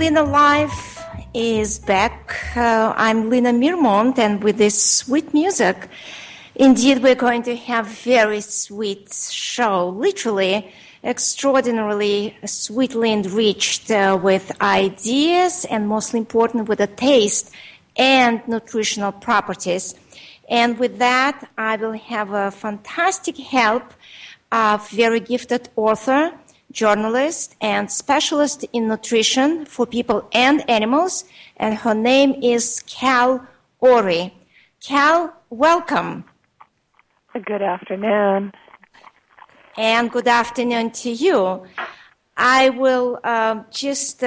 Lena Live is back. I'm Lena Mirmont, and with this sweet music, indeed we're going to have very sweet show, literally extraordinarily sweetly enriched with ideas and mostly important with the taste and nutritional properties. And with that, I will have a fantastic help of very gifted author, journalist, and specialist in nutrition for people and animals, and her name is Cal Orey. Cal, welcome. Good afternoon. And good afternoon to you. I will just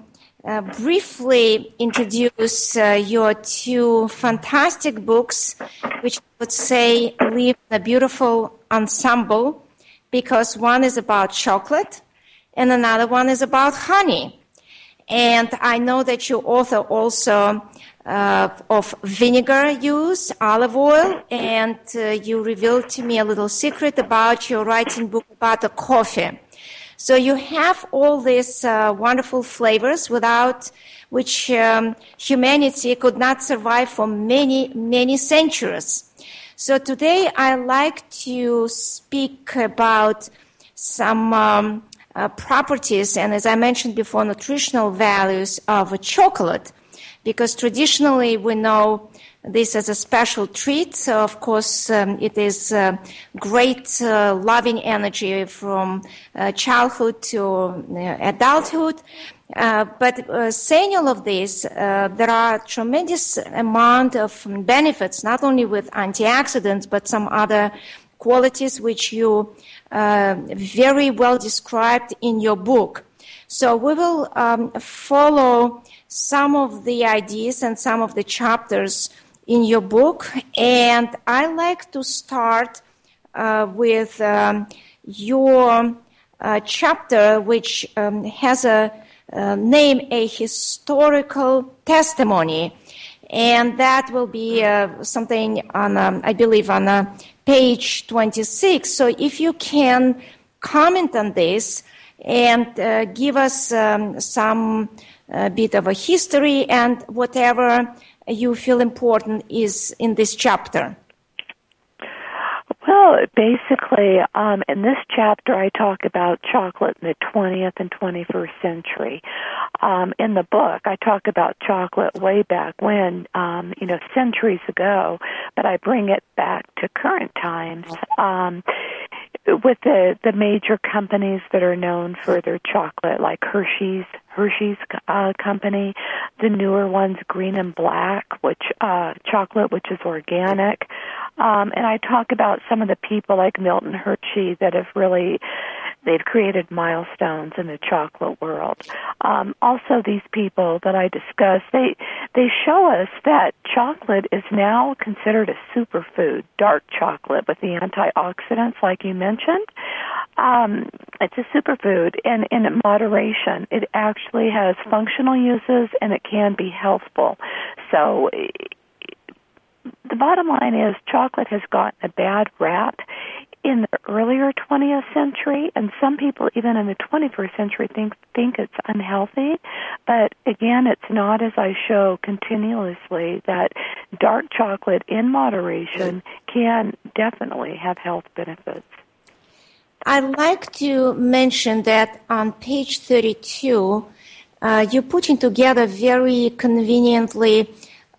briefly introduce your two fantastic books, which I would say live in a beautiful ensemble, because one is about chocolate and another one is about honey. And I know that you author also of vinegar use, olive oil, and you revealed to me a little secret about your writing book about the coffee. So you have all these wonderful flavors without which humanity could not survive for many, many centuries. So today I'd like to speak about some properties and, as I mentioned before, nutritional values of a chocolate, because traditionally we know this as a special treat. So of course, it is great loving energy from childhood to adulthood. But saying all of this, there are tremendous amount of benefits, not only with antioxidants, but some other qualities which you very well described in your book. So we will follow some of the ideas and some of the chapters in your book, and I'd like to start with your chapter, which has a name, a historical testimony, and that will be something on, I believe, on page 26. So if you can comment on this and give us some bit of a history and whatever you feel important is in this chapter. Well, basically, in this chapter, I talk about chocolate in the 20th and 21st century. In the book, I talk about chocolate way back when, centuries ago, but I bring it back to current times. With the major companies that are known for their chocolate, like Hershey's company, the newer ones, Green and Black, chocolate, which is organic. And I talk about some of the people like Milton Hershey that they've created milestones in the chocolate world. Also, these people that I discuss, they show us that chocolate is now considered a superfood, dark chocolate with the antioxidants, like you mentioned. It's a superfood, and in moderation, it actually has functional uses, and it can be healthful. So the bottom line is chocolate has gotten a bad rap in the earlier 20th century, and some people even in the 21st century think it's unhealthy. But again, it's not, as I show continuously, that dark chocolate in moderation can definitely have health benefits. I'd like to mention that on page 32, you're putting together very conveniently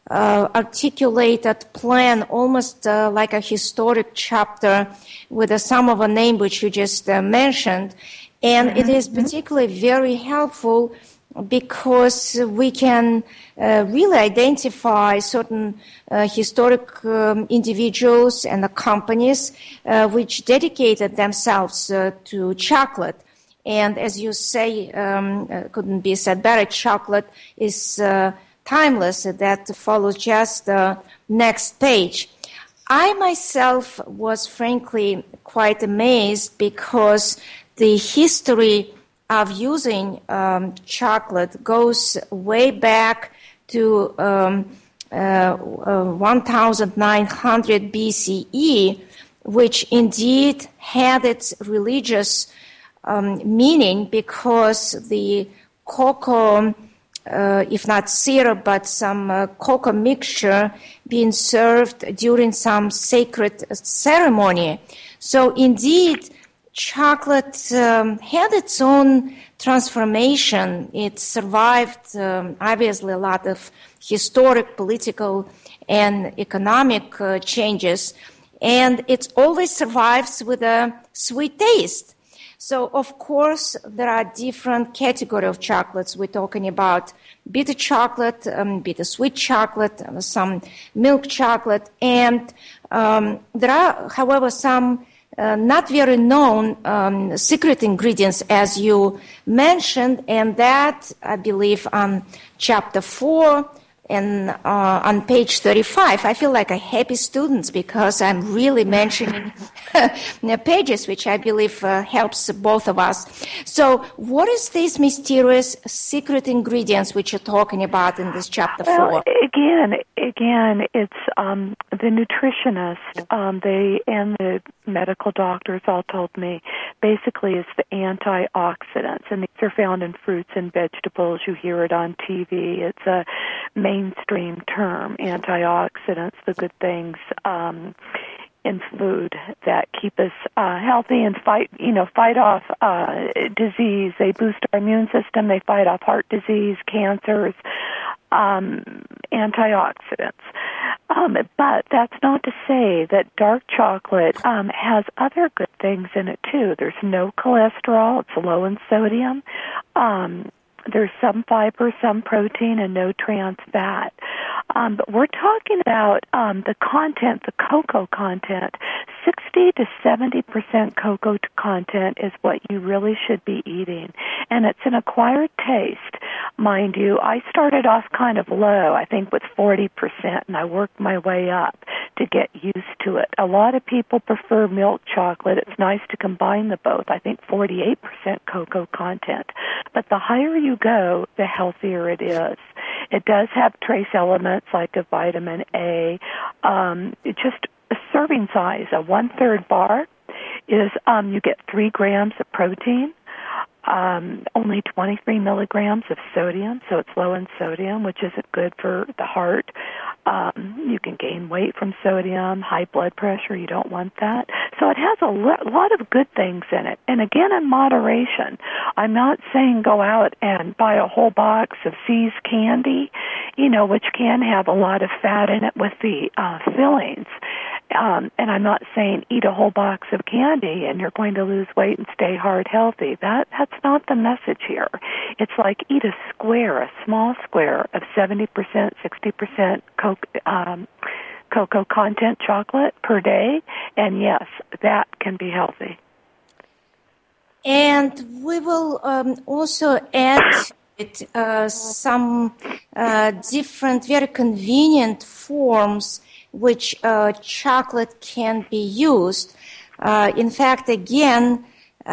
articulated plan, almost like a historic chapter with a sum of a name which you just mentioned. And it is particularly very helpful because we can really identify certain historic individuals and companies which dedicated themselves to chocolate. And as you say, couldn't be said better, chocolate is timeless. That follows just the next page. I myself was frankly quite amazed because the history of using chocolate goes way back to 1900 BCE, which indeed had its religious meaning because the cocoa if not syrup, but some cocoa mixture being served during some sacred ceremony. So indeed, chocolate had its own transformation. It survived, obviously, a lot of historic, political, and economic changes, and it always survives with a sweet taste. So, of course, there are different categories of chocolates. We're talking about bitter chocolate, bittersweet chocolate, some milk chocolate, and there are, however, some not very known secret ingredients, as you mentioned, and that, I believe, on chapter 4 and on page 35, I feel like a happy student because I'm really mentioning pages, which I believe helps both of us. So what is these mysterious secret ingredients which you're talking about in this chapter 4? Well, again, it's the nutritionist, they and the medical doctors all told me, basically it's the antioxidants, and these are found in fruits and vegetables. You hear it on TV. It's a mainstream term, antioxidants, the good things in food that keep us healthy and fight off disease. They boost our immune system. They fight off heart disease, cancers, antioxidants. But that's not to say that dark chocolate has other good things in it too. There's no cholesterol. It's low in sodium. There's some fiber, some protein, and no trans fat. But we're talking about the content, the cocoa content. 60 to 70% cocoa content is what you really should be eating. And it's an acquired taste. Mind you, I started off kind of low, I think with 40%, and I worked my way up to get used to it. A lot of people prefer milk chocolate. It's nice to combine the both. I think 48% cocoa content. But the higher you go, the healthier it is. It does have trace elements like a vitamin A. Just a serving size, a 1/3 bar, is you get 3 grams of protein, only 23 milligrams of sodium, so it's low in sodium, which isn't good for the heart. You can gain weight from sodium, high blood pressure, you don't want that. So it has a lot of good things in it. And again, in moderation. I'm not saying go out and buy a whole box of See's candy, which can have a lot of fat in it with the fillings. And I'm not saying eat a whole box of candy and you're going to lose weight and stay heart healthy. That's not the message here. It's like eat a small square of 70%, 60% cocoa content chocolate per day, and yes, that can be healthy. And we will also add some different, very convenient forms which chocolate can be used. In fact, again,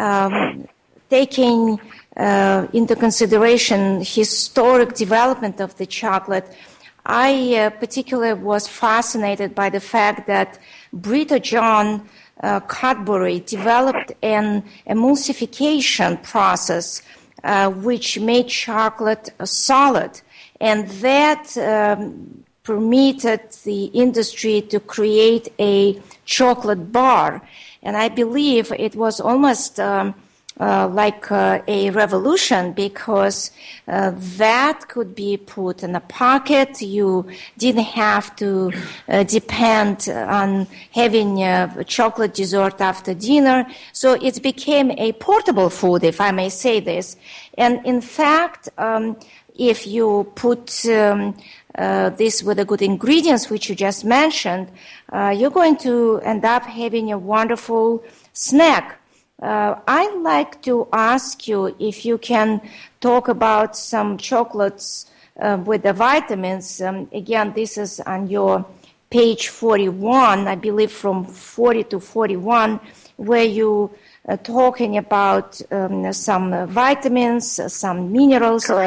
taking into consideration historic development of the chocolate, I particularly was fascinated by the fact that Brito John Cadbury developed an emulsification process which made chocolate solid, and that permitted the industry to create a chocolate bar. And I believe it was almost like a revolution, because that could be put in a pocket. You didn't have to depend on having a chocolate dessert after dinner. So it became a portable food, if I may say this. And in fact, if you put this with the good ingredients which you just mentioned, you're going to end up having a wonderful snack. I'd like to ask you if you can talk about some chocolates with the vitamins. Again, this is on your page 41, I believe from 40 to 41, where you are talking about some vitamins, some minerals. Correct.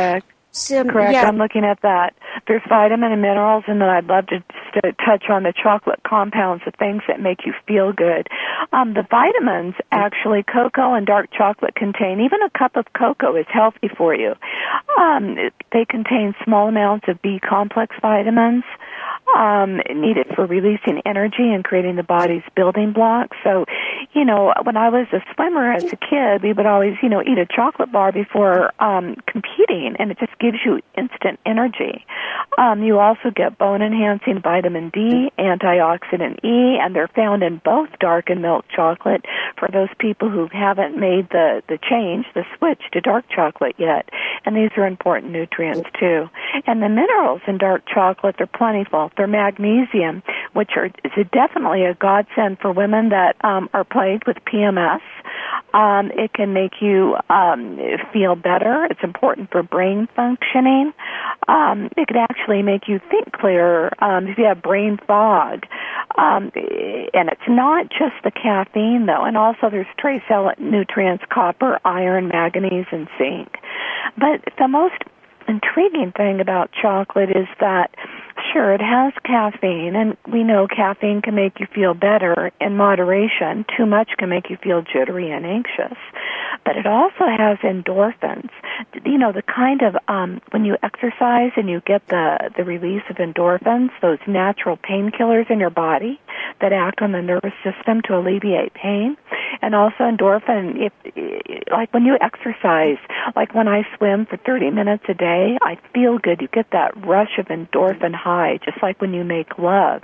Correct. Yeah. I'm looking at that. There's vitamin and minerals, and then I'd love to just to touch on the chocolate compounds, the things that make you feel good. The vitamins, actually, cocoa and dark chocolate contain. Even a cup of cocoa is healthy for you. They contain small amounts of B complex vitamins, needed for releasing energy and creating the body's building blocks. So, when I was a swimmer as a kid, we would always, eat a chocolate bar before competing, and it just gives you instant energy. You also get bone-enhancing vitamin D, antioxidant E, and they're found in both dark and milk chocolate for those people who haven't made the change, the switch to dark chocolate yet. And these are important nutrients, too. And the minerals in dark chocolate, they're plentiful. They're magnesium, which is definitely a godsend for women that are plagued with PMS. It can make you feel better. It's important for brain functioning. It could actually make you think clearer if you have brain fog. And it's not just the caffeine, though. And also there's trace nutrients, copper, iron, manganese, and zinc. But the most intriguing thing about chocolate is that, sure, it has caffeine, and we know caffeine can make you feel better in moderation. Too much can make you feel jittery and anxious. But it also has endorphins. The kind of, when you exercise and you get the release of endorphins, those natural painkillers in your body that act on the nervous system to alleviate pain. And also endorphin, like when you exercise, like when I swim for 30 minutes a day, I feel good. You get that rush of endorphin high, just like when you make love.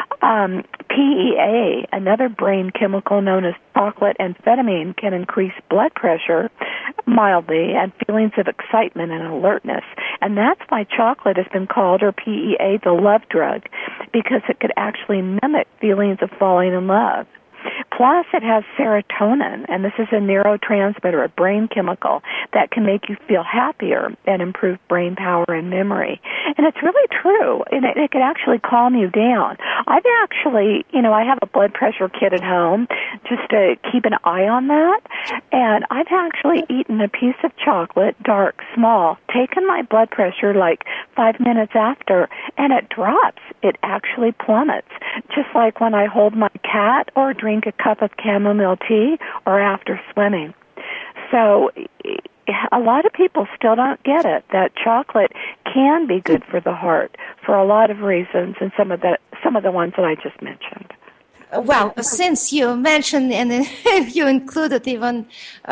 PEA, another brain chemical known as chocolate amphetamine, can increase blood pressure mildly and feelings of excitement and alertness. And that's why chocolate has been called, or PEA, the love drug, because it could actually mimic feelings of falling in love. Plus, it has serotonin, and this is a neurotransmitter, a brain chemical, that can make you feel happier and improve brain power and memory. And it's really true. And it can actually calm you down. I've actually, I have a blood pressure kit at home just to keep an eye on that. And I've actually eaten a piece of chocolate, dark, small, taken my blood pressure like 5 minutes after, and it drops. It actually plummets. Just like when I hold my cat or drink a cup of chamomile tea or after swimming. So a lot of people still don't get it, that chocolate can be good for the heart for a lot of reasons, and some of the ones that I just mentioned. Well, since you mentioned and you included even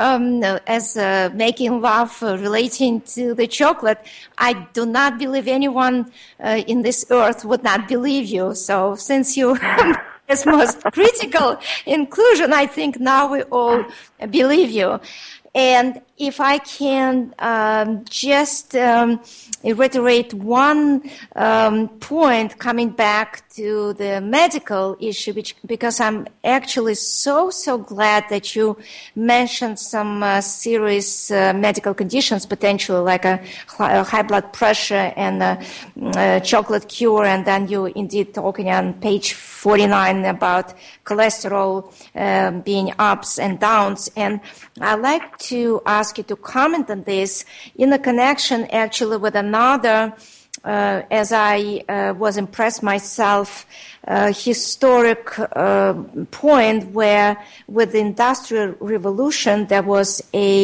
as making love relating to the chocolate, I do not believe anyone in this earth would not believe you. So since you as most critical inclusion, I think now we all believe you. And if I can just reiterate one point coming back to the medical issue, because I'm actually so glad that you mentioned some serious medical conditions, potentially like a high blood pressure and chocolate cure, and then you indeed talking on page 49 about cholesterol being ups and downs. And I'd like to ask you to comment on this in a connection actually with another, as I was impressed myself, historic point where with the Industrial Revolution there was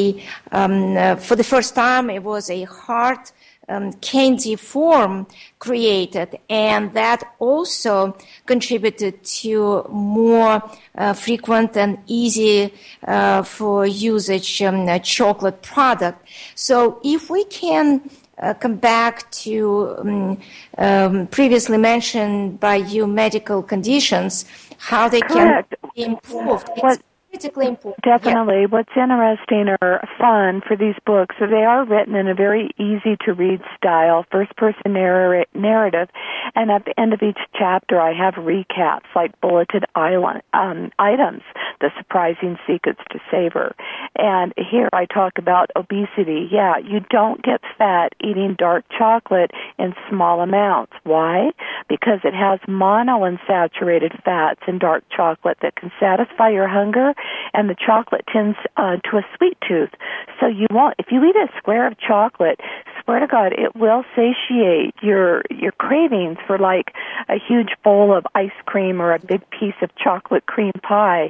for the first time it was a heart candy form created, and that also contributed to more frequent and easy for usage chocolate product. So if we can come back to previously mentioned by you medical conditions, how they can be improved. It's critically important. Definitely. Yeah. What's interesting or fun for these books is they are written in a very easy-to-read style, first-person narrative, and at the end of each chapter I have recaps like bulleted items, the surprising secrets to savor. And here I talk about obesity. Yeah, you don't get fat eating dark chocolate in small amounts. Why? Because it has monounsaturated fats in dark chocolate that can satisfy your hunger, and the chocolate tends to a sweet tooth. So you won't, if you eat a square of chocolate, swear to God, it will satiate your cravings for like a huge bowl of ice cream or a big piece of chocolate cream pie.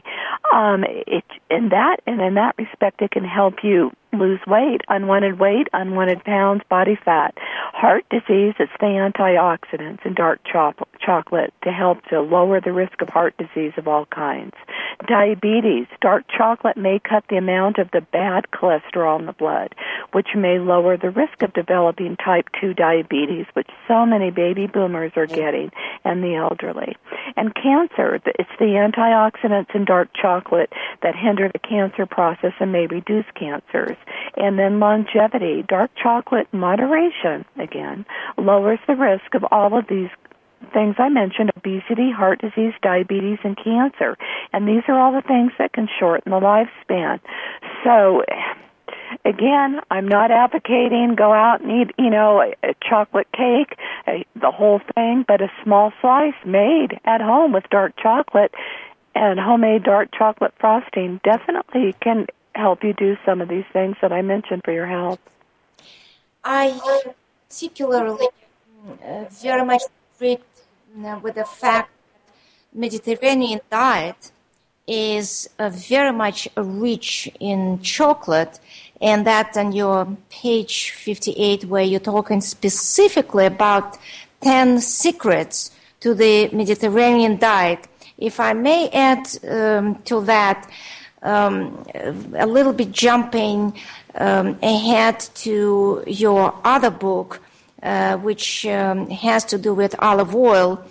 In that respect, it can help you lose weight, unwanted pounds, body fat. Heart disease, it's the antioxidants in dark chocolate to help to lower the risk of heart disease of all kinds. Diabetes, dark chocolate may cut the amount of the bad cholesterol in the blood, which may lower the risk of developing type 2 diabetes, which so many baby boomers are getting, and the elderly. And cancer, it's the antioxidants in dark chocolate that hinder the cancer process and may reduce cancers. And then longevity, dark chocolate in moderation, again, lowers the risk of all of these things I mentioned: obesity, heart disease, diabetes, and cancer. And these are all the things that can shorten the lifespan. So, again, I'm not advocating go out and eat, a chocolate cake, the whole thing, but a small slice made at home with dark chocolate and homemade dark chocolate frosting definitely can help you do some of these things that I mentioned for your health. I particularly very much agree with the fact that Mediterranean diet is very much rich in chocolate, and that on your page 58 where you're talking specifically about 10 secrets to the Mediterranean diet. If I may add to that, a little bit jumping ahead to your other book, which has to do with olive oil.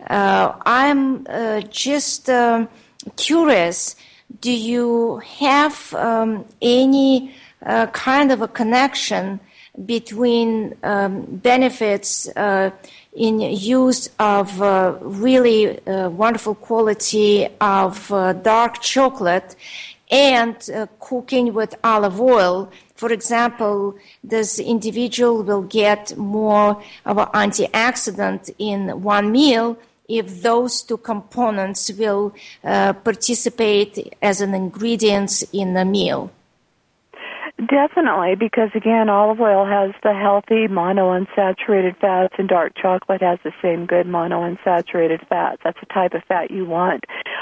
I'm just curious, do you have any kind of a connection between benefits in use of really wonderful quality of dark chocolate and cooking with olive oil? For example, this individual will get more of an antioxidant in one meal if those two components will participate as an ingredients in a meal. Definitely, because again, olive oil has the healthy monounsaturated fats, and dark chocolate has the same good monounsaturated fats. That's the type of fat you want.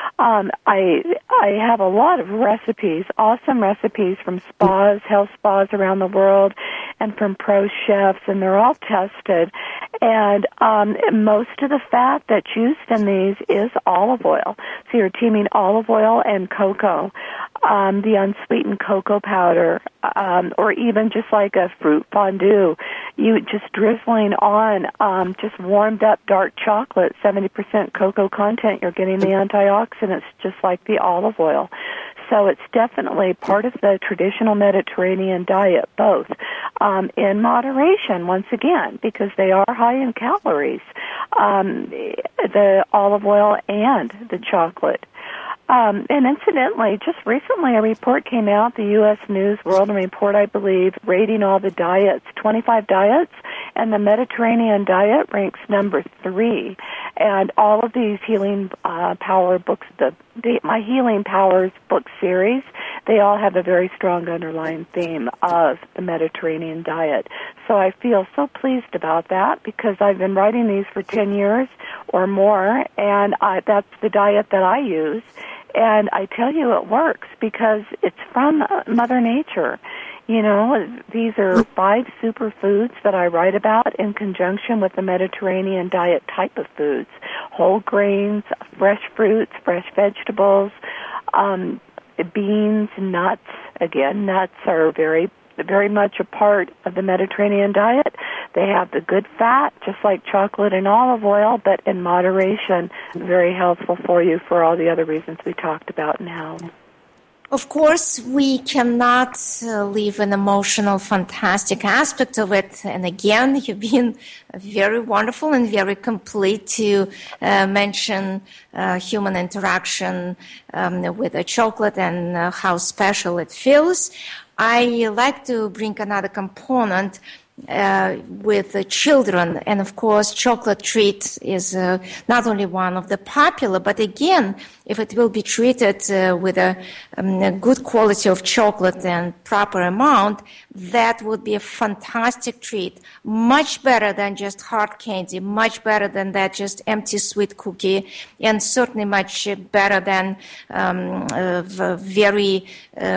I have a lot of recipes, awesome recipes from spas, health spas around the world, and from pro chefs, and they're all tested. And most of the fat that's used in these is olive oil. So you're teaming olive oil and cocoa, the unsweetened cocoa powder, or even just like a fruit fondue. You just drizzling on just warmed up dark chocolate, 70% cocoa content. You're getting the antioxidants just like the olive oil. So it's definitely part of the traditional Mediterranean diet, both in moderation, once again, because they are high in calories, the olive oil and the chocolate. And incidentally, just recently a report came out, the U.S. News World Report, I believe, rating all the diets, 25 diets, and the Mediterranean diet ranks number 3. And all of these Healing Power books, my Healing Powers book series, they all have a very strong underlying theme of the Mediterranean diet. So I feel so pleased about that because I've been writing these for 10 years or more, and that's the diet that I use. And I tell you it works because it's from Mother Nature. You know, these are 5 superfoods that I write about in conjunction with the Mediterranean diet type of foods. Whole grains, fresh fruits, fresh vegetables, beans, nuts. Again, nuts are very much a part of the Mediterranean diet. They have the good fat, just like chocolate and olive oil, but in moderation, very helpful for you for all the other reasons we talked about now. Of course, we cannot leave an emotional, fantastic aspect of it. And again, you've been very wonderful and very complete to mention human interaction with the chocolate and how special it feels. I like to bring another component with the children, and of course chocolate treat is not only one of the popular, but again if it will be treated with a good quality of chocolate and proper amount, that would be a fantastic treat. Much better than just hard candy, much better than that just empty sweet cookie, and certainly much better than very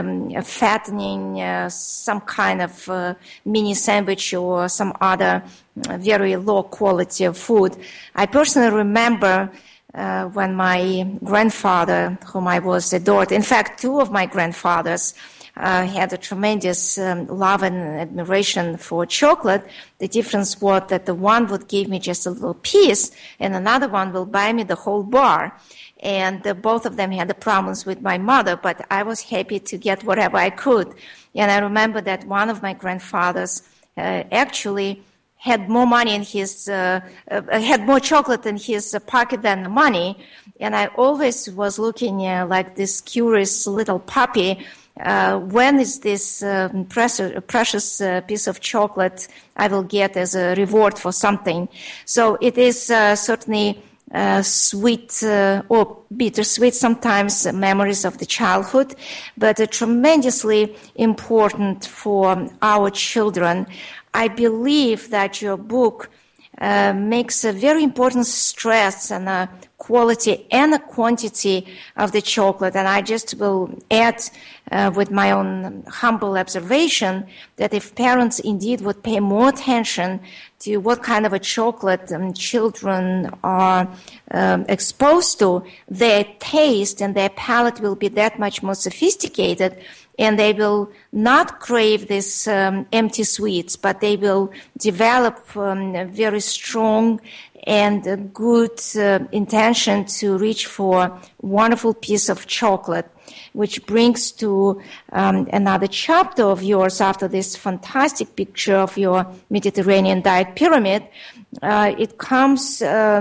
fattening some kind of mini sandwich or some other very low quality of food. I personally remember when my grandfather, whom I was adored, in fact, two of my grandfathers had a tremendous love and admiration for chocolate. The difference was that the one would give me just a little piece and another one will buy me the whole bar. And both of them had the problems with my mother, but I was happy to get whatever I could. And I remember that one of my grandfathers actually had more money in his, had more chocolate in his pocket than the money. And I always was looking like this curious little puppy. When is this precious piece of chocolate I will get as a reward for something? So it is certainly sweet or bittersweet sometimes memories of the childhood, but tremendously important for our children. I believe that your book makes a very important stress on the quality and the quantity of the chocolate. And I just will add with my own humble observation that if parents indeed would pay more attention to what kind of a chocolate children are exposed to, their taste and their palate will be that much more sophisticated, and they will not crave these empty sweets, but they will develop very strong and good intention to reach for wonderful piece of chocolate, which brings to another chapter of yours after this fantastic picture of your Mediterranean diet pyramid. It comes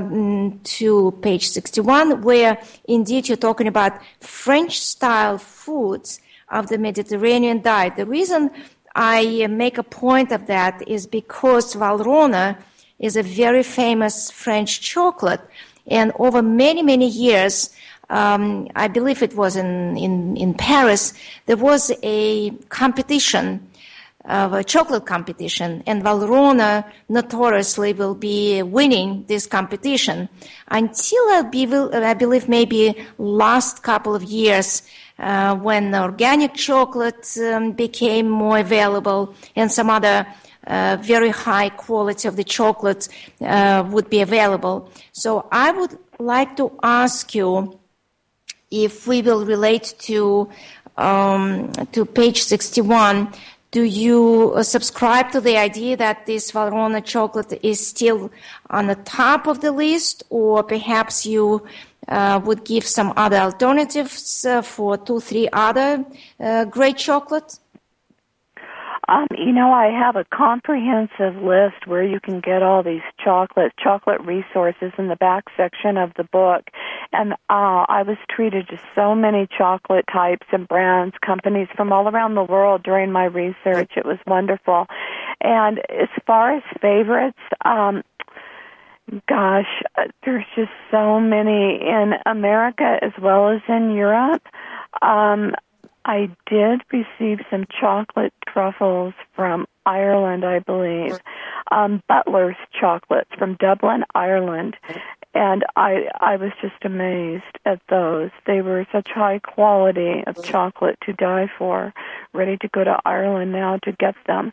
to page 61, where indeed you're talking about French-style foods of the Mediterranean diet. The reason I make a point of that is because Valrhona is a very famous French chocolate, and over many, many years, I believe it was in Paris, there was a competition, a chocolate competition, and Valrhona notoriously will be winning this competition until I believe maybe last couple of years, when organic chocolate became more available and some other very high quality of the chocolate would be available. So I would like to ask you if we will relate to page 61. Do you subscribe to the idea that this Valrhona chocolate is still on the top of the list, or perhaps you would give some other alternatives for 2-3 other great chocolates? I have a comprehensive list where you can get all these chocolate resources in the back section of the book. And I was treated to so many chocolate types and brands, companies from all around the world during my research. It was wonderful. And as far as favorites, there's just so many in America as well as in Europe. I did receive some chocolate truffles from Ireland, I believe. Butler's chocolates from Dublin, Ireland. And I was just amazed at those. They were such high quality of chocolate to die for. Ready to go to Ireland now to get them.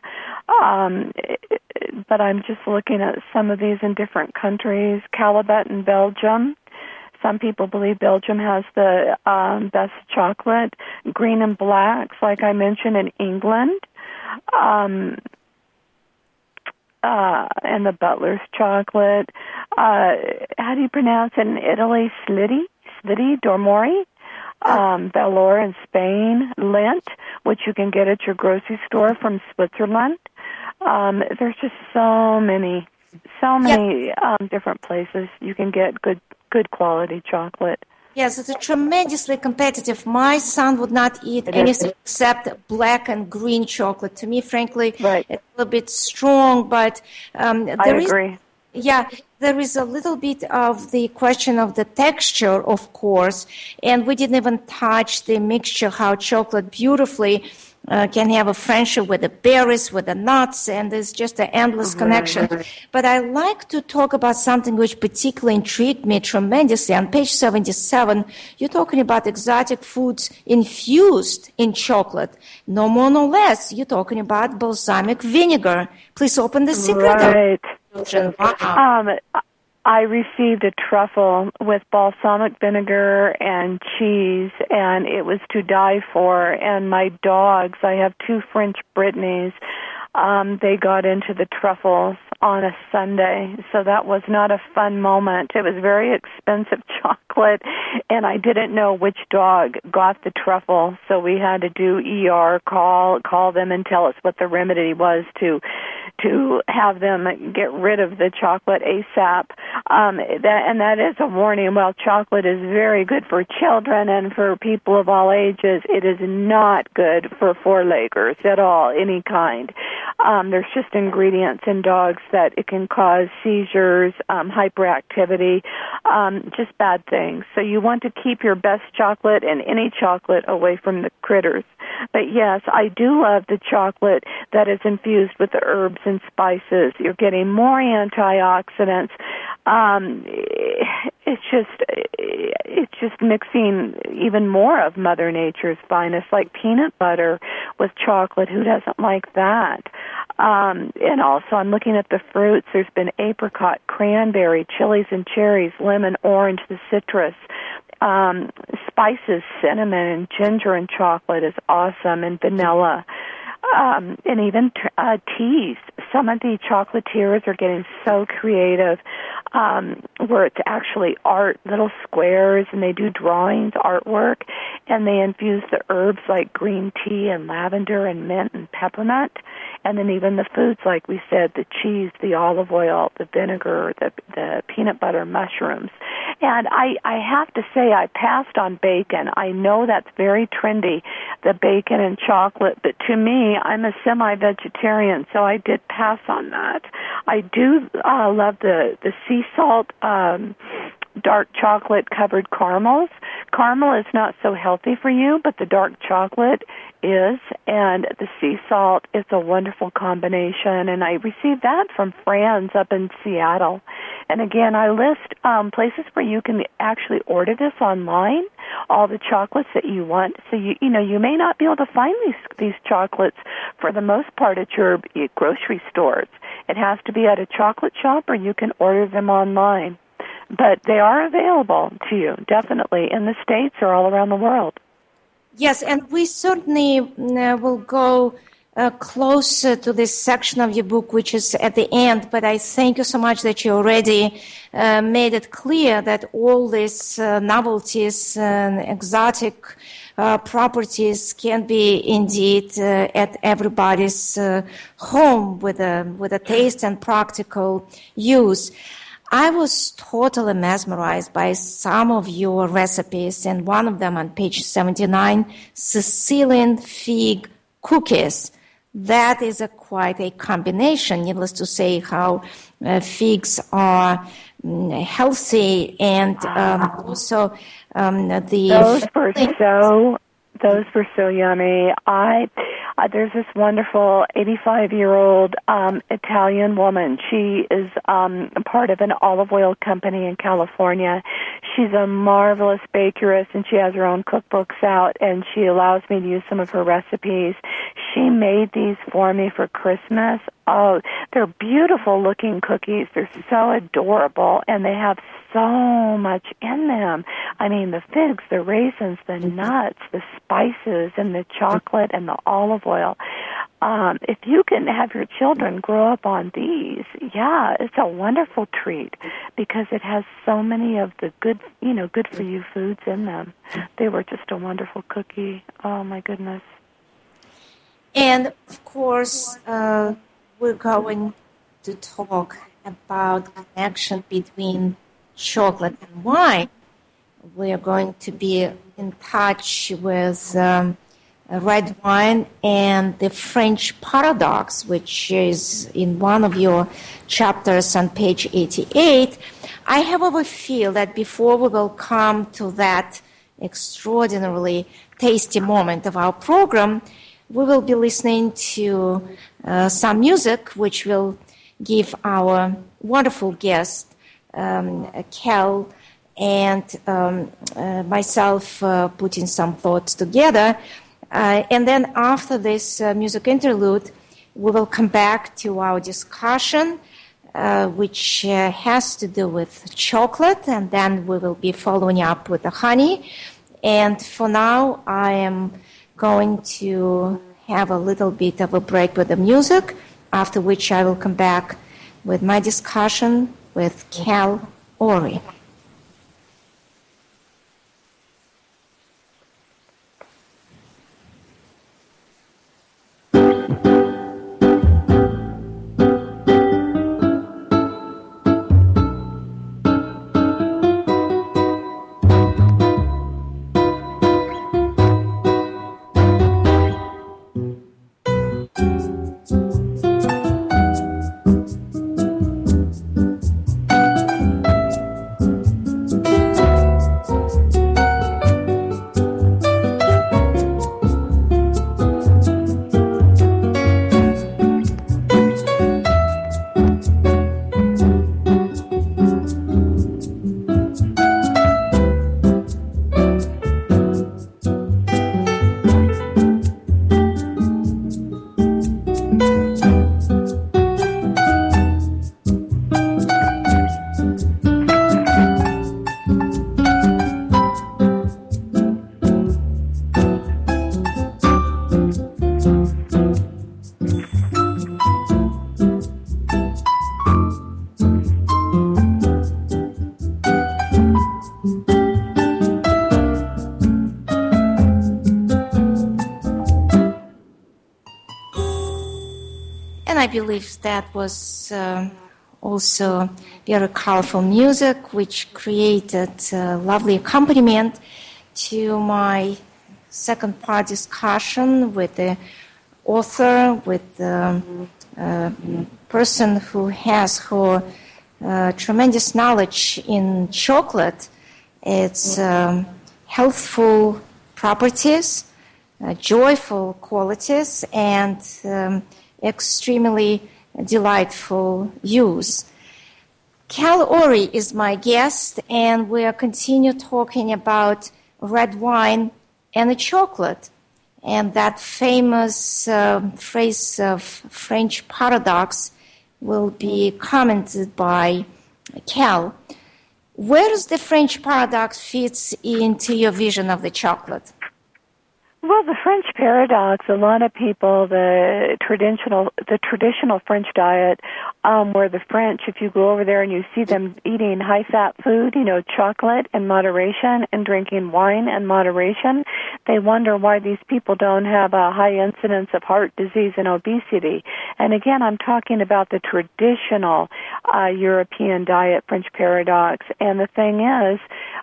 But I'm just looking at some of these in different countries. Callebaut in Belgium. Some people believe Belgium has the best chocolate. Green and blacks, like I mentioned, in England. And the Butler's chocolate. How do you pronounce it in Italy? Slitti, Dormori. Valor in Spain. Lindt, which you can get at your grocery store from Switzerland. There's just so many different places you can get good quality chocolate. Yes, it's a tremendously competitive. My son would not eat anything except black and green chocolate. To me, frankly, It's a little bit strong, but I agree. Yeah, there is a little bit of the question of the texture, of course, and we didn't even touch the mixture, how chocolate beautifully can have a friendship with the berries, with the nuts, and there's just an endless connection. But I like to talk about something which particularly intrigued me tremendously. On page 77, you're talking about exotic foods infused in chocolate. No more, no less. You're talking about balsamic vinegar. Please open the secret. Right. Wow. I received a truffle with balsamic vinegar and cheese, and it was to die for. And my dogs, I have two French Brittany's, they got into the truffles on a Sunday, so that was not a fun moment. It was very expensive chocolate, and I didn't know which dog got the truffle, so we had to do ER, call them and tell us what the remedy was to have them get rid of the chocolate ASAP. That is a warning. While chocolate is very good for children and for people of all ages, it is not good for four-leggers at all, any kind. There's just ingredients in dogs that it can cause seizures, hyperactivity, just bad things. So you want to keep your best chocolate and any chocolate away from the critters. But yes, I do love the chocolate that is infused with the herbs and spices. You're getting more antioxidants. It's just mixing even more of Mother Nature's finest, like peanut butter with chocolate. Who doesn't like that? And also, I'm looking at the fruits. There's been apricot, cranberry, chilies and cherries, lemon, orange, the citrus. Spices, cinnamon and ginger and chocolate is awesome, and vanilla. And even teas. Some of the chocolatiers are getting so creative where it's actually art, little squares, and they do drawings, artwork, and they infuse the herbs like green tea and lavender and mint and peppermint, and then even the foods like we said, the cheese, the olive oil, the vinegar, the peanut butter, mushrooms. And I have to say I passed on bacon. I know that's very trendy, the bacon and chocolate, but to me, I'm a semi-vegetarian, so I did pass on that. I do love the sea salt dark chocolate covered caramels. Caramel is not so healthy for you, but the dark chocolate is, and the sea salt is a wonderful combination, and I received that from friends up in Seattle. And again, I list places where you can actually order this online, all the chocolates that you want. So you may not be able to find these chocolates for the most part at your grocery stores. It has to be at a chocolate shop, or you can order them online. But they are available to you, definitely, in the States or all around the world. Yes, and we certainly will go closer to this section of your book, which is at the end, but I thank you so much that you already made it clear that all these novelties and exotic properties can be indeed at everybody's home with a taste and practical use. I was totally mesmerized by some of your recipes, and one of them on page 79, Sicilian fig cookies. That is quite a combination, needless to say, how figs are healthy, and also Those were so yummy. There's this wonderful 85-year-old Italian woman. She is part of an olive oil company in California. She's a marvelous bakeress, and she has her own cookbooks out, and she allows me to use some of her recipes. She made these for me for Christmas. Oh, they're beautiful-looking cookies. They're so adorable, and they have so much in them. I mean, the figs, the raisins, the nuts, the spices, and the chocolate, and the olive oil. If you can have your children grow up on these, yeah, it's a wonderful treat because it has so many of the good for you foods in them. They were just a wonderful cookie. Oh, my goodness. And, of course, we're going to talk about the connection between chocolate and wine. We are going to be in touch with red wine and the French paradox, which is in one of your chapters on page 88, I however feel that before we will come to that extraordinarily tasty moment of our program, we will be listening to some music which will give our wonderful guest, Cal, and myself putting some thoughts together. And then after this music interlude, we will come back to our discussion, which has to do with chocolate, and then we will be following up with the honey. And for now, I am going to have a little bit of a break with the music, after which I will come back with my discussion with Cal Orey. I believe that was also very colorful music, which created a lovely accompaniment to my second part discussion with the author, with the person who has her tremendous knowledge in chocolate, its healthful properties, joyful qualities, and extremely delightful use. Cal Orey is my guest, and we are continue talking about red wine and a chocolate, and that famous phrase of French paradox will be commented by Cal. Where does the French paradox fits into your vision of the chocolate? Well, the French paradox, a lot of people, the traditional French diet, where the French, if you go over there and you see them eating high-fat food, chocolate in moderation and drinking wine in moderation, they wonder why these people don't have a high incidence of heart disease and obesity. And again, I'm talking about the traditional European diet, French paradox. And the thing is,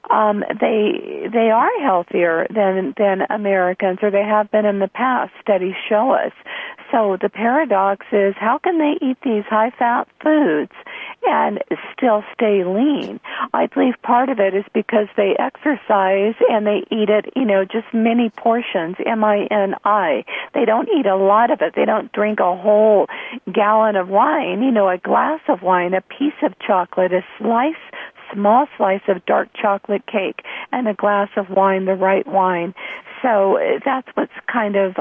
they are healthier than Americans, or they have been in the past. Studies show us. So the paradox is, how can they eat these high-fat foods and still stay lean? I believe part of it is because they exercise and they eat it, just many portions, M-I-N-I. They don't eat a lot of it. They don't drink a whole gallon of wine, a glass of wine, a piece of chocolate, a small slice of dark chocolate cake, and a glass of wine, the right wine. So that's what's kind of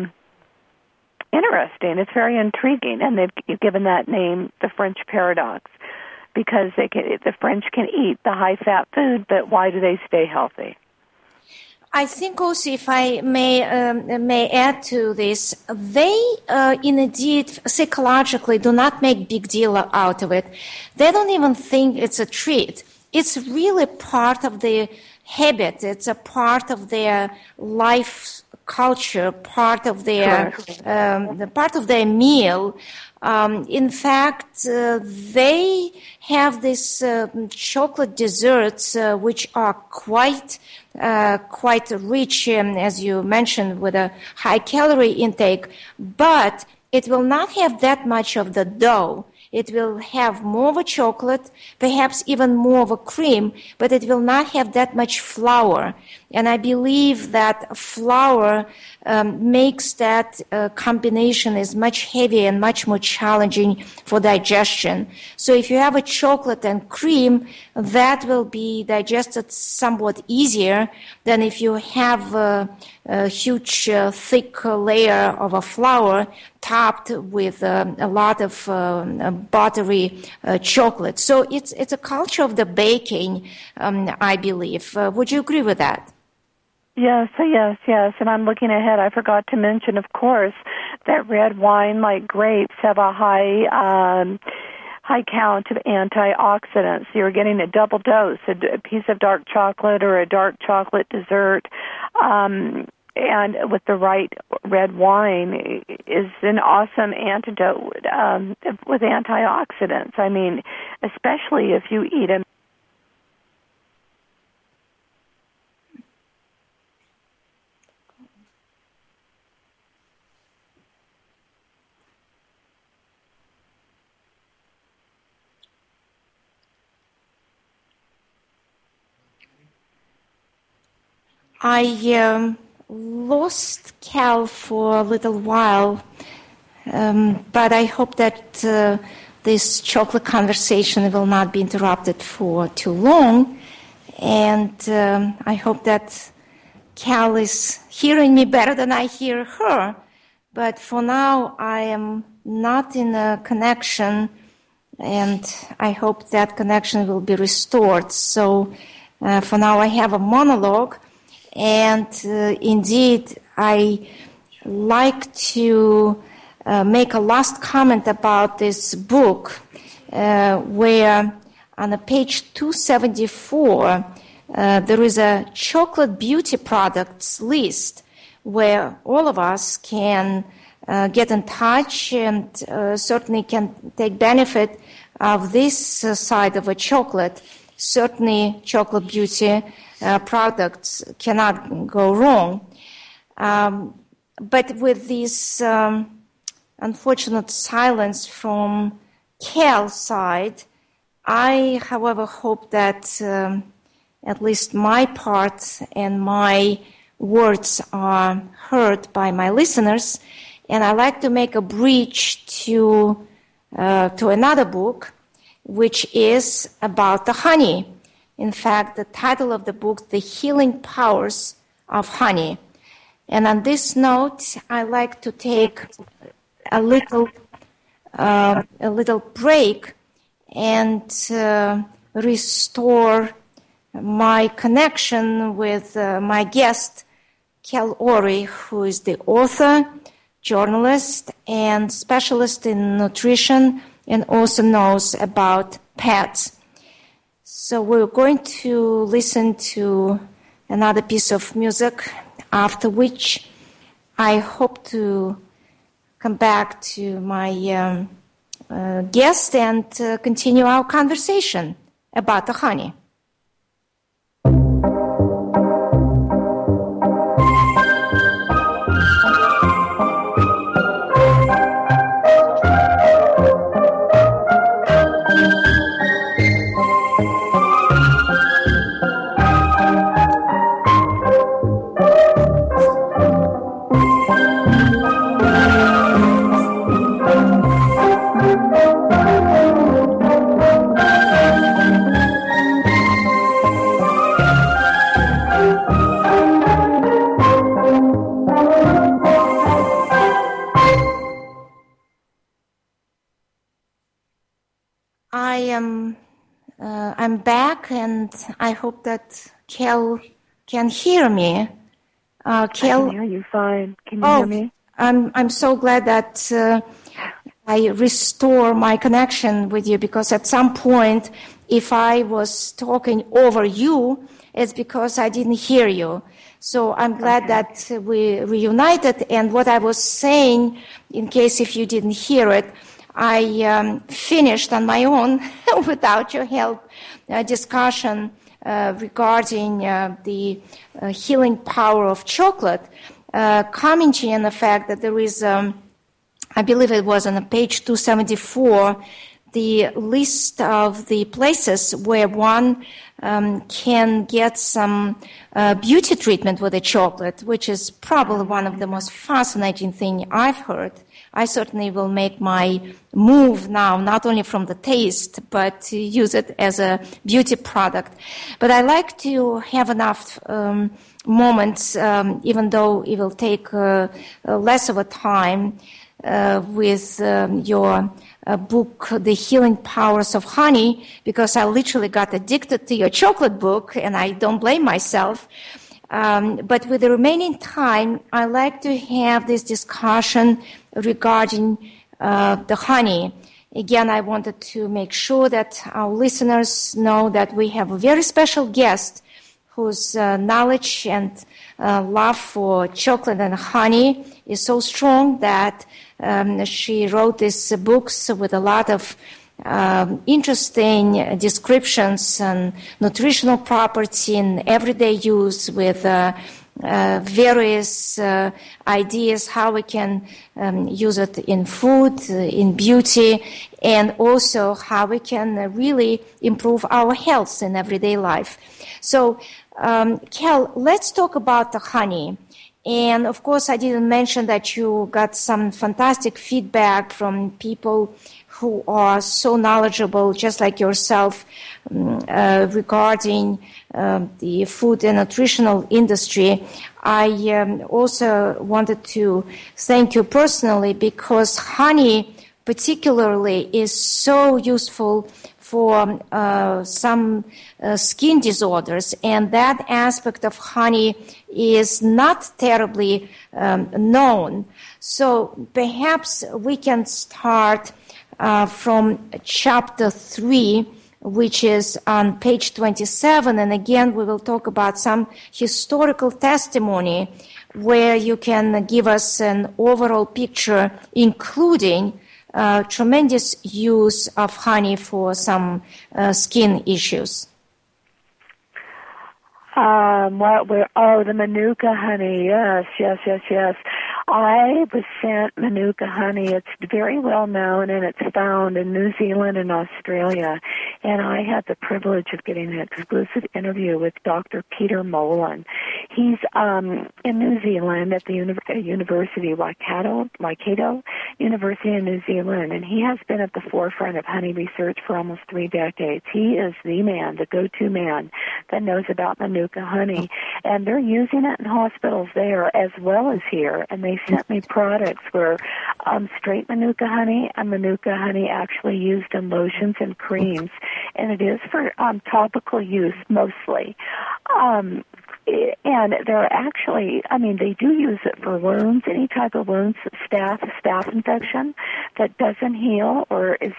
interesting. It's very intriguing, and they've given that name the French paradox, because the French can eat the high-fat food, but why do they stay healthy? I think also, if I may add to this, they indeed psychologically do not make big deal out of it. They don't even think it's a treat. It's really part of their habit. It's a part of their life culture, part of their meal. In fact, they have this chocolate desserts which are quite rich, as you mentioned, with a high calorie intake, but it will not have that much of the dough. It will have more of a chocolate, perhaps even more of a cream, but it will not have that much flour. And I believe that flour makes that combination is much heavier and much more challenging for digestion. So if you have a chocolate and cream, that will be digested somewhat easier than if you have a huge, thick layer of a flour topped with a lot of buttery chocolate. So it's a culture of the baking, I believe. Would you agree with that? Yes. And I'm looking ahead. I forgot to mention, of course, that red wine, like grapes, have a high count of antioxidants. You're getting a double dose, a piece of dark chocolate or a dark chocolate dessert. And with the right red wine is an awesome antidote with antioxidants. I mean, especially if you eat a I lost Cal for a little while, but I hope that this chocolate conversation will not be interrupted for too long. And I hope that Cal is hearing me better than I hear her. But for now, I am not in a connection, and I hope that connection will be restored. So for now, I have a monologue. And indeed, I like to make a last comment about this book, where on page 274, there is a chocolate beauty products list where all of us can get in touch and certainly can take benefit of this side of a chocolate. Certainly, chocolate beauty products cannot go wrong. But with this unfortunate silence from Cal's side, I, however, hope that at least my part and my words are heard by my listeners. And I like to make a bridge to another book, which is about the honey. In fact, the title of the book, The Healing Powers of Honey. And on this note, I like to take a little break and restore my connection with my guest, Cal Orey, who is the author, journalist, and specialist in nutrition, and also knows about pets. So we're going to listen to another piece of music, after which I hope to come back to my guest and continue our conversation about the honey. I'm back, and I hope that Cal can hear me. Cal, I can hear you fine. Can you hear me? I'm so glad that I restore my connection with you, because at some point, if I was talking over you, it's because I didn't hear you. So I'm glad that we reunited. And what I was saying, in case if you didn't hear it, I finished on my own, without your help, a discussion regarding the healing power of chocolate, commenting on the fact that there is, I believe it was on page 274, the list of the places where one can get some beauty treatment with a chocolate, which is probably one of the most fascinating things I've heard. I certainly will make my move now, not only from the taste, but to use it as a beauty product. But I like to have enough moments, even though it will take less of a time, with your book, The Healing Powers of Honey, because I literally got addicted to your chocolate book, and I don't blame myself. But with the remaining time, I like to have this discussion regarding the honey. Again, I wanted to make sure that our listeners know that we have a very special guest whose knowledge and love for chocolate and honey is so strong that she wrote these books with a lot of interesting descriptions and nutritional property and everyday use with various ideas how we can use it in food, in beauty, and also how we can really improve our health in everyday life. So, Cal, let's talk about the honey. And of course, I didn't mention that you got some fantastic feedback from people who are so knowledgeable, just like yourself, regarding the food and nutritional industry. I also wanted to thank you personally because honey particularly is so useful for some skin disorders, and that aspect of honey is not terribly known. So perhaps we can start from chapter 3, which is on page 27, and again we will talk about some historical testimony where you can give us an overall picture, including tremendous use of honey for some skin issues. The Manuka honey, yes. I was sent Manuka honey. It's very well known, and it's found in New Zealand and Australia. And I had the privilege of getting an exclusive interview with Dr. Peter Molan. He's in New Zealand at the University of Waikato University in New Zealand, and he has been at the forefront of honey research for almost 3 decades. He is the man, the go-to man that knows about Manuka honey, and they're using it in hospitals there as well as here, and they sent me products where straight Manuka honey and Manuka honey actually used in lotions and creams, and it is for topical use mostly. And they're actually, they do use it for wounds, any type of wounds, staph infection that doesn't heal, or if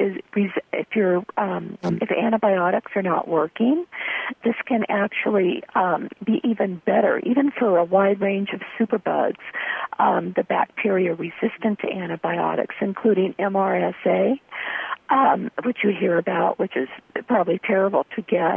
antibiotics are not working, this can actually be even better, even for a wide range of superbugs, the bacteria resistant to antibiotics, including MRSA, which you hear about, which is probably terrible to get.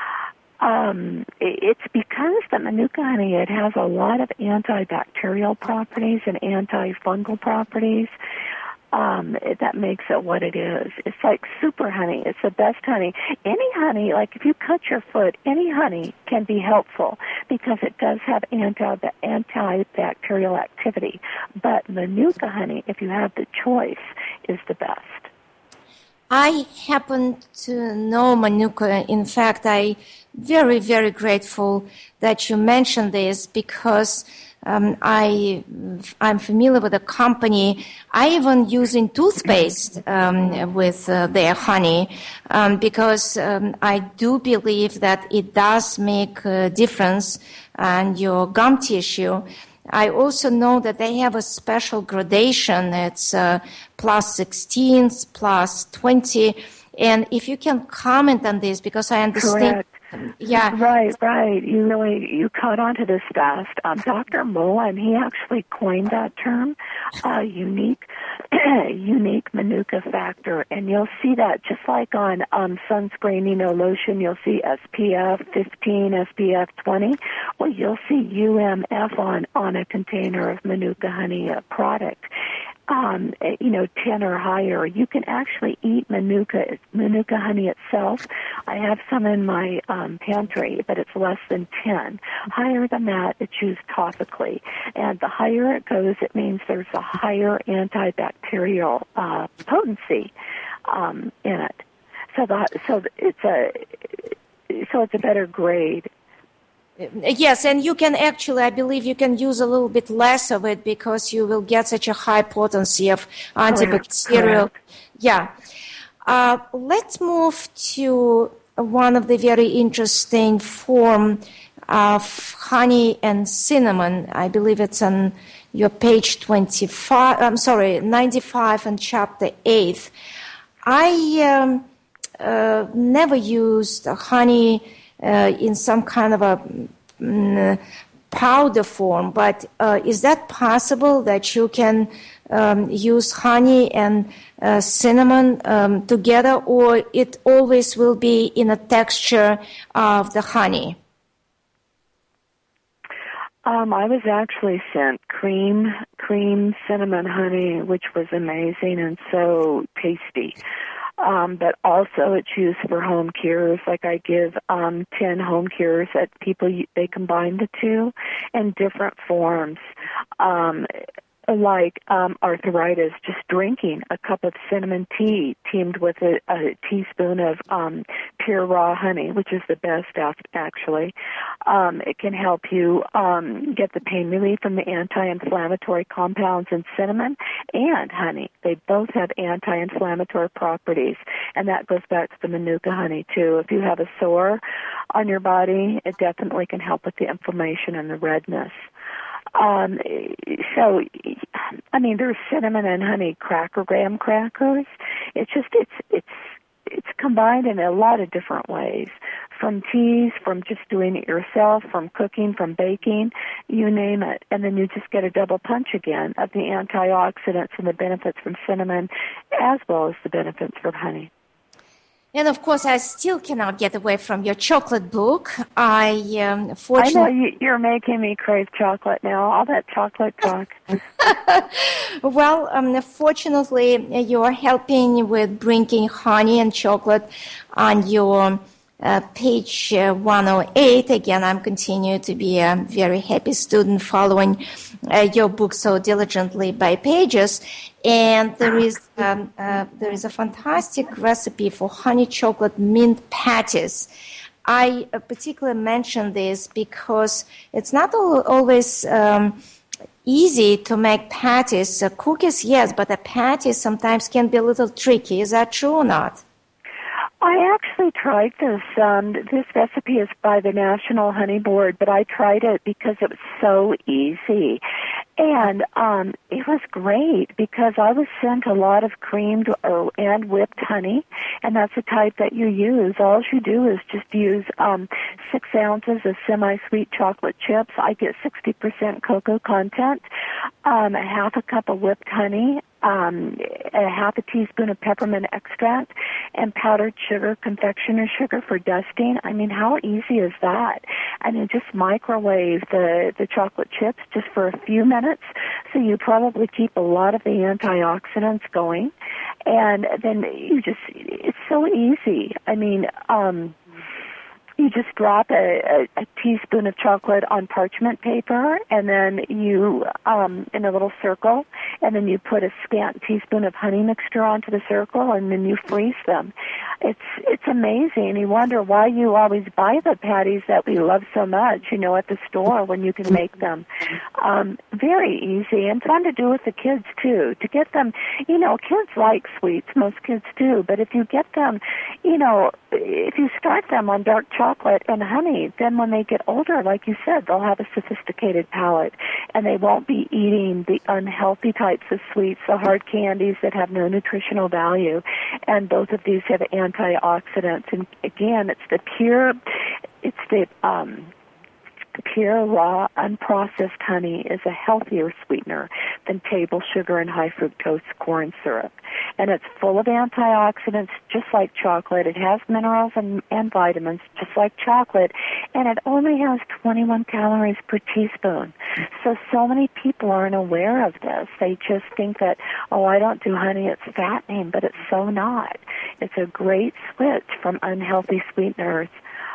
It's because the Manuka honey, it has a lot of antibacterial properties and antifungal properties. That makes it what it is. It's like super honey. It's the best honey. Any honey, like if you cut your foot, any honey can be helpful because it does have antibacterial activity. But Manuka honey, if you have the choice, is the best. I happen to know Manuka. In fact, I'm very, very grateful that you mentioned this because I'm familiar with the company. I even using toothpaste with their honey because I do believe that it does make a difference on your gum tissue. I also know that they have a special gradation. It's plus 16, plus 20. And if you can comment on this, because I understand Yeah. Right. You caught on to this fast. Dr. Mullen, he actually coined that term, unique Manuka factor, and you'll see that just like on sunscreen, lotion, you'll see SPF 15, SPF 20. Well, you'll see UMF on a container of Manuka honey product. 10 or higher. You can actually eat Manuka honey itself. I have some in my pantry, but it's less than 10. Higher than that, it's used topically. And the higher it goes, it means there's a higher antibacterial potency in it. So it's a better grade. Yes, and you can actually, I believe you can use a little bit less of it because you will get such a high potency of antibacterial. Correct. Yeah. Let's move to one of the very interesting form of honey and cinnamon. I believe it's on your page 95 and chapter 8. I never used honey in some kind of a powder form, but is that possible that you can use honey and cinnamon together, or it always will be in a texture of the honey? I was actually sent cream cinnamon honey, which was amazing and so tasty. But also it's used for home cures. Like I give 10 home cures that people, they combine the two in different forms. Like arthritis, just drinking a cup of cinnamon tea teamed with a teaspoon of pure raw honey, which is the best actually. It can help you get the pain relief from the anti-inflammatory compounds in cinnamon and honey. They both have anti-inflammatory properties, and that goes back to the Manuka honey too. If you have a sore on your body, it definitely can help with the inflammation and the redness. There's cinnamon and honey graham crackers. It's combined in a lot of different ways. From teas, from just doing it yourself, from cooking, from baking, you name it. And then you just get a double punch again of the antioxidants and the benefits from cinnamon as well as the benefits from honey. And of course, I still cannot get away from your chocolate book. I know you're making me crave chocolate now. All that chocolate talk. Well, fortunately, you are helping with bringing honey and chocolate on your page 108. Again, I'm continuing to be a very happy student following your book so diligently by pages. And there is a fantastic recipe for honey chocolate mint patties. I particularly mention this because it's not always easy to make patties. Cookies, yes, but the patties sometimes can be a little tricky. Is that true or not? I actually tried this. This recipe is by the National Honey Board, but I tried it because it was so easy. And it was great because I was sent a lot of creamed and whipped honey, and that's the type that you use. All you do is just use 6 ounces of semi-sweet chocolate chips. I get 60% cocoa content, a half a cup of whipped honey, a half a teaspoon of peppermint extract, and powdered sugar, confectioner's sugar for dusting. I mean, how easy is that? And you just microwave the chocolate chips just for a few minutes, so you probably keep a lot of the antioxidants going. And then it's so easy. I mean, you just drop a teaspoon of chocolate on parchment paper, and then you, in a little circle, and then you put a scant teaspoon of honey mixture onto the circle, and then you freeze them. It's amazing. You wonder why you always buy the patties that we love so much, at the store when you can make them. Very easy and fun to do with the kids, too. To get them, kids like sweets. Most kids do. But if you get them, if you start them on dark chocolate chocolate and honey, then when they get older, like you said, they'll have a sophisticated palate, and they won't be eating the unhealthy types of sweets, the hard candies that have no nutritional value. And both of these have antioxidants. And again, it's the pure raw, unprocessed honey is a healthier sweetener than table sugar and high fructose corn syrup. And it's full of antioxidants, just like chocolate. It has minerals and vitamins, just like chocolate. And it only has 21 calories per teaspoon. So many people aren't aware of this. They just think that, oh, I don't do honey, it's fattening, but it's so not. It's a great switch from unhealthy sweeteners.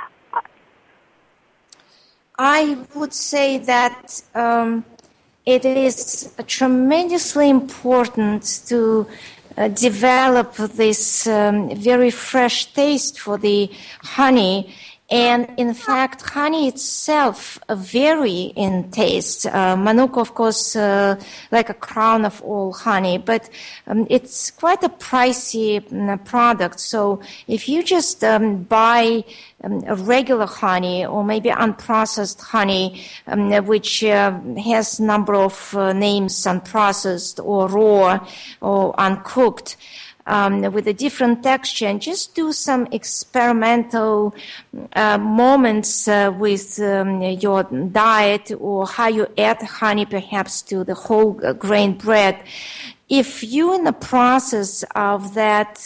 I would say that it is tremendously important to develop this very fresh taste for the honey. And in fact, honey itself vary in taste. Manuka, of course, like a crown of all honey, but it's quite a pricey product. So if you just buy a regular honey or maybe unprocessed honey, which has a number of names, unprocessed or raw or uncooked, with a different texture, and just do some experimental moments with your diet or how you add honey perhaps to the whole grain bread. If you in the process of that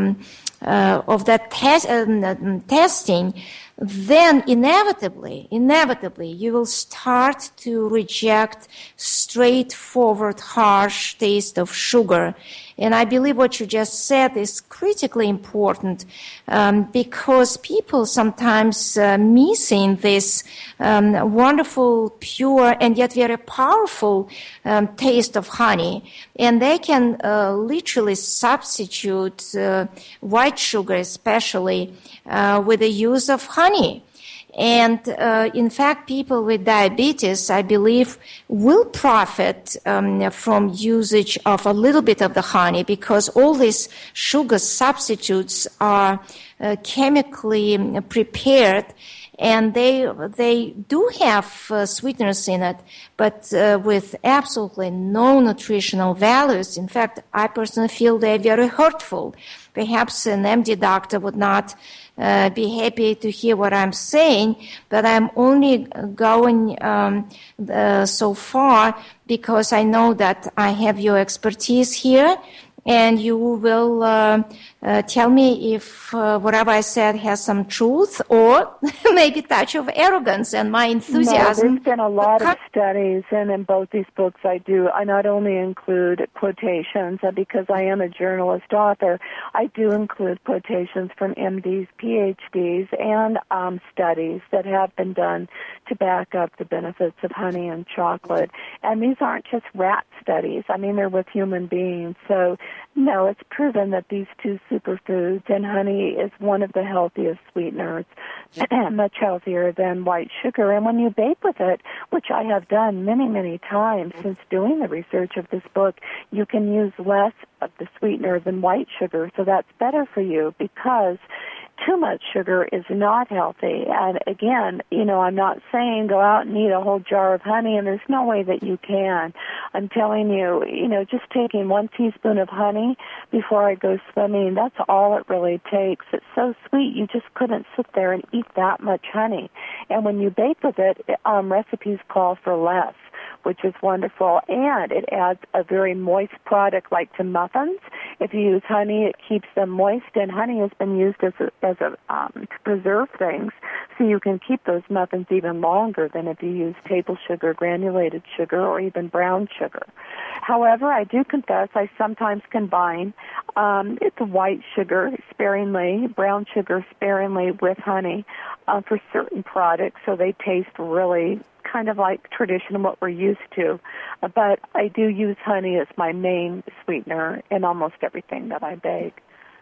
testing, then inevitably you will start to reject straightforward, harsh taste of sugar. And I believe what you just said is critically important because people sometimes missing this wonderful, pure, and yet very powerful taste of honey. And they can literally substitute white sugar, especially with the use of honey. And in fact, people with diabetes, I believe, will profit from usage of a little bit of the honey because all these sugar substitutes are chemically prepared, and they do have sweeteners in it, but with absolutely no nutritional values. In fact, I personally feel they're very hurtful. Perhaps an MD doctor would not be happy to hear what I'm saying, but I'm only going so far because I know that I have your expertise here, and you will tell me if whatever I said has some truth or maybe a touch of arrogance and my enthusiasm. No, there's been a lot of studies, and in both these books I not only include quotations, because I am a journalist author, I do include quotations from MDs, PhDs, and studies that have been done to back up the benefits of honey and chocolate. And these aren't just rat studies. I mean, they're with human beings. So, no, it's proven that these two superfoods, and honey is one of the healthiest sweeteners, much healthier than white sugar. And when you bake with it, which I have done many, many times since doing the research of this book, you can use less of the sweetener than white sugar. So that's better for you because too much sugar is not healthy. And again, I'm not saying go out and eat a whole jar of honey, and there's no way that you can. I'm telling you, just taking 1 teaspoon of honey before I go swimming, that's all it really takes. It's so sweet, you just couldn't sit there and eat that much honey. And when you bake with it, recipes call for less, which is wonderful, and it adds a very moist product like to muffins. If you use honey, it keeps them moist, and honey has been used to preserve things, so you can keep those muffins even longer than if you use table sugar, granulated sugar, or even brown sugar. However, I do confess I sometimes combine the white sugar sparingly, brown sugar sparingly with honey for certain products, so they taste really kind of like traditional, what we're used to. But I do use honey as my main sweetener in almost everything that I bake.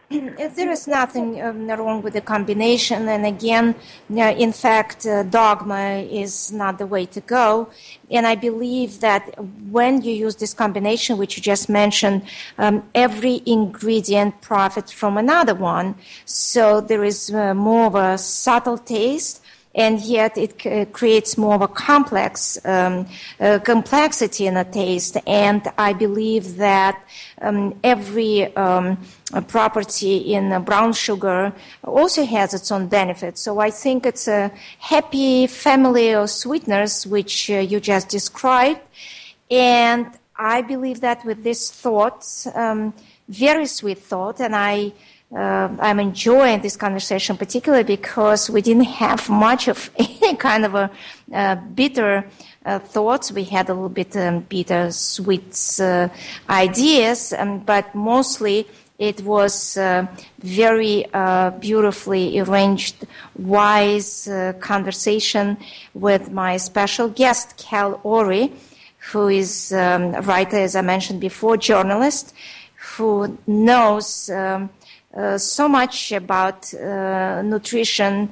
there is nothing wrong with the combination. And again, in fact, dogma is not the way to go. And I believe that when you use this combination, which you just mentioned, every ingredient profits from another one. So there is more of a subtle taste, and yet it creates more of a complex complexity in a taste. And I believe that every property in brown sugar also has its own benefits. So I think it's a happy family of sweeteners, which you just described. And I believe that with this thought, very sweet thought, and I'm enjoying this conversation particularly because we didn't have much of any kind of a bitter thoughts. We had a little bit bitter sweet ideas, but mostly it was very beautifully arranged, wise conversation with my special guest, Cal Orey, who is a writer, as I mentioned before, journalist, who knows so much about nutrition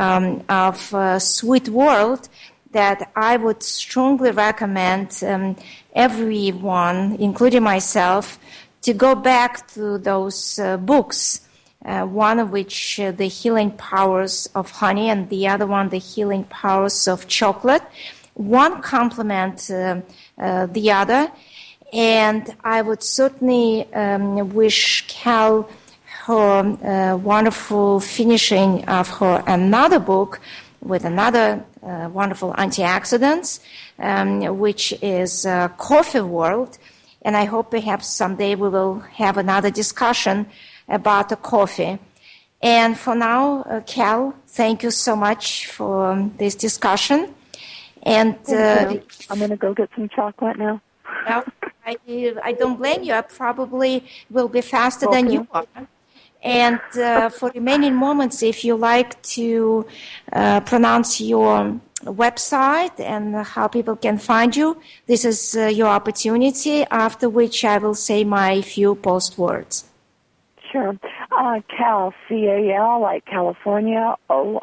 of sweet world that I would strongly recommend everyone, including myself, to go back to those books, one of which, The Healing Powers of Honey, and the other one, The Healing Powers of Chocolate. One complement the other, and I would certainly wish Cal her wonderful finishing of her another book with another wonderful antioxidants, which is Coffee World. And I hope perhaps someday we will have another discussion about the coffee. And for now, Cal, thank you so much for this discussion. And I'm going to go get some chocolate now. Well, I don't blame you. I probably will be faster than you are. And for remaining moments, if you like to pronounce your website and how people can find you, this is your opportunity, after which I will say my few post words. Sure. Cal, C-A-L, like California,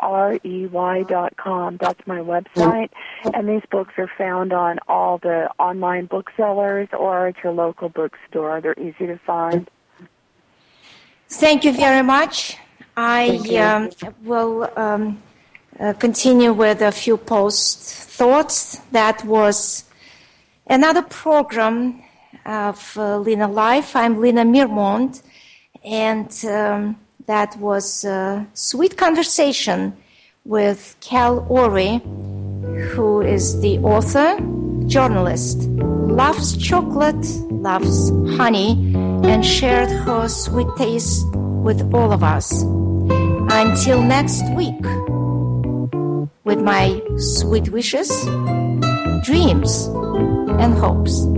OREY.com. That's my website. And these books are found on all the online booksellers or at your local bookstore. They're easy to find. Thank you very much. I will continue with a few post thoughts. That was another program of Lena Life. I'm Lena Mirmont, and that was a sweet conversation with Cal Orey, who is the author, journalist, loves chocolate, loves honey, and shared her sweet taste with all of us. Until next week, with my sweet wishes, dreams, and hopes.